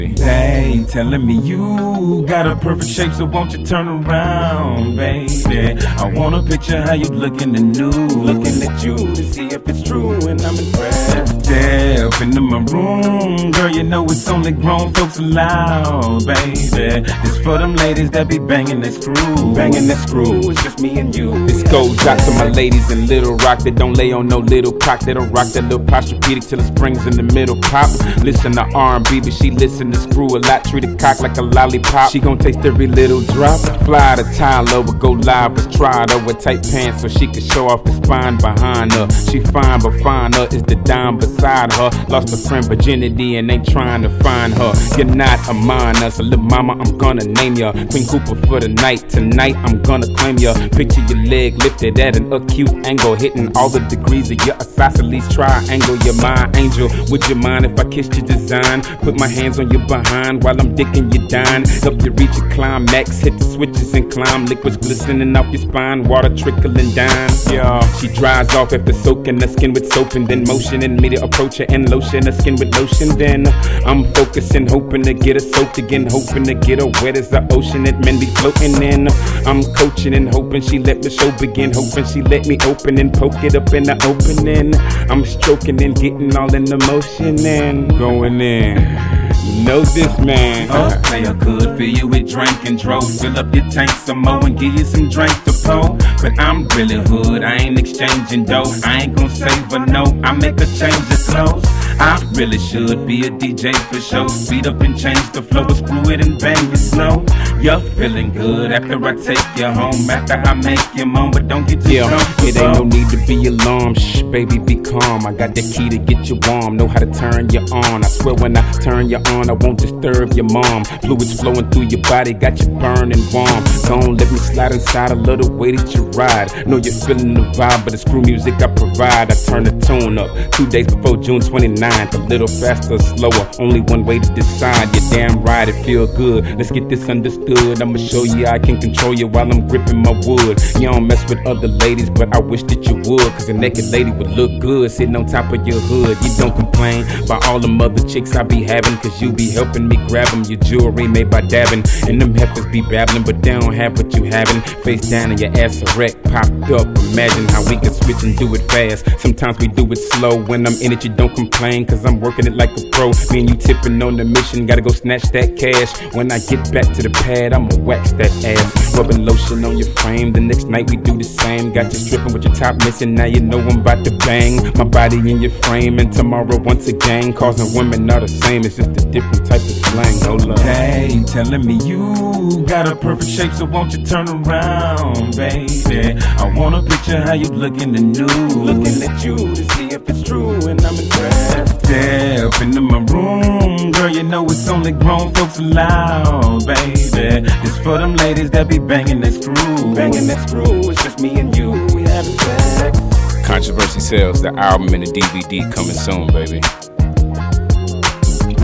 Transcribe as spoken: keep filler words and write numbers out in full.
They telling me you got a perfect shape, so won't you turn around, baby? I want a picture how you looking the nude, looking at you to see if it's true, and I'm impressed. Step into my room, girl, you know it's only grown folks allowed, baby. This for them ladies that be banging that screw, banging that screw. It's just me and you. This goes out to my ladies in Little Rock that don't lay on no little cock, that'll rock that little posturepedic till it springs in the middle pop. Listen to R and B, but she listen to screw a lot, treat a cock like a lollipop. She gon' taste every little drop. Fly the tile over, go live, let's try it over tight pants so she can show off the spine behind her. She fine, but finer is the dime beside her. Lost a friend virginity and ain't trying to find her. You're not a minor, so little mama, I'm gonna name ya Queen Cooper for the night. Tonight I'm gonna claim ya. Picture your leg lifted at an acute angle, hitting all the degrees of your isosceles triangle. You're my angel. Would you mind if I kissed your design? Put my hands on your behind while I'm dicking you down. Help you reach your climax. Hit the switches and climb. Liquids glistening off your spine. Water trickling down. Yeah. She dries off after soaking her skin with soap and then motioning me to approach her and lotion her skin with lotion. Then I'm focusing, hoping to get her soaked again, hoping to get her wet as the ocean that men be floating in. I'm coaching and hoping she let the show begin, hoping she let me open and poke it up in the opening. I'm stroking and getting all in the motion and going in. You know this, man. Oh, player could fill you with drink and drove. Fill up your tank some more and give you some drink to pour. But I'm really hood, I ain't exchanging dough. I ain't gon' save a note, I make a change of clothes. I really should be a D J for show. Speed up and change the flow, but screw it and bang it slow. You're feeling good after I take you home, after I make you moan, but don't get too yeah, comfortable. It ain't no need to be alarmed, shh, baby, be calm. I got the key to get you warm, know how to turn you on. I swear when I turn you on, I won't disturb your mom. Fluids flowing through your body, got you burning warm. Don't let me slide inside a little way that you ride. Know you're feeling the vibe, but the screw music I provide. I turn the tune up, two days before June twenty-ninth. A little faster, slower, only one way to decide. You're damn right, it feel good. Let's get this understood. I'ma show you I can control you while I'm gripping my wood. You don't mess with other ladies, but I wish that you would. Cause a naked lady would look good sitting on top of your hood. You don't complain about all them other chicks I be having, cause you be helping me grab them. Your jewelry made by dabbing, and them heifers be babbling, but they don't have what you having. Face down and your ass a wreck, popped up. Imagine how we can switch and do it fast. Sometimes we do it slow. When I'm in it, you don't complain, cause I'm working it like a pro. Me and you tipping on the mission, gotta go snatch that cash. When I get back to the pad, I'ma wax that ass. Rubbing lotion on your frame, the next night we do the same. Got you stripping with your top missing, now you know I'm about to bang. My body in your frame, and tomorrow once again. Causing women are the same, it's just a different type of slang. Hold up. Hey, telling me you got a perfect shape, so won't you turn around, baby? I want a picture how you looking the nude, looking at you to see if it's true, and I'm impressed. Step into my room, girl, you know it's only grown folks allowed, baby. It's for them ladies that be banging that screw, banging that screw. It's just me and you, we having sex. Controversy Sells, the album and the D V D coming soon, baby.